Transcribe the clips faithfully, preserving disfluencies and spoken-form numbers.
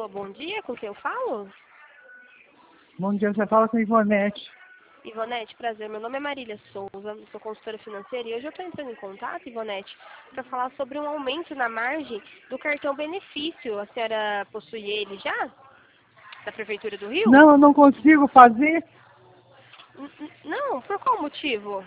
Alô, bom dia, com quem eu falo? Bom dia, você fala com Ivonete. Ivonete, prazer. Meu nome é Marília Souza, sou consultora financeira e hoje eu estou entrando em contato, Ivonete, para falar sobre um aumento na margem do cartão benefício. A senhora possui ele já? Da Prefeitura do Rio? Não, eu não consigo fazer. N- n- Não, por qual motivo?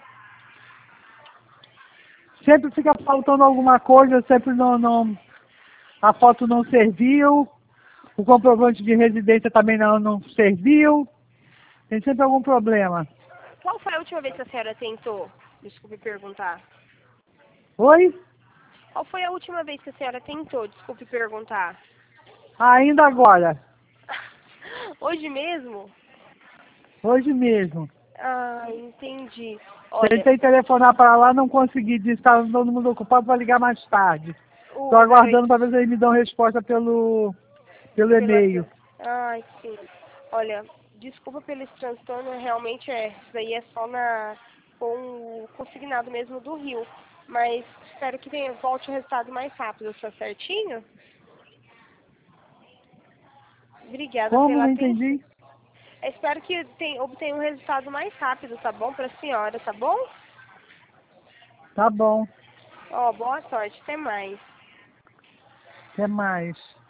Sempre fica faltando alguma coisa, sempre não, não, a foto não serviu, o comprovante de residência também não, não serviu. Tem sempre algum problema. Qual foi a última vez que a senhora tentou? Desculpe perguntar. Oi? Qual foi a última vez que a senhora tentou? Desculpe perguntar. Ainda agora, Hoje mesmo? hoje mesmo. Ah, entendi. Olha, Tentei telefonar para lá, não consegui, disse que estava todo mundo ocupado para ligar mais tarde. Estou o aguardando garoto... para ver se eles me dão resposta pelo, pelo Pela... e-mail. Ai, sim. Olha, desculpa pelo esse transtorno, realmente é. Isso daí é só na com o consignado mesmo do Rio. Mas espero que tenha, volte o resultado mais rápido, está certinho? Obrigada Como? pela Não atenção. entendi. Espero que tenha, obtenha um resultado mais rápido, tá bom? Para a senhora, tá bom? Tá bom. Ó, boa sorte, até mais. Até mais.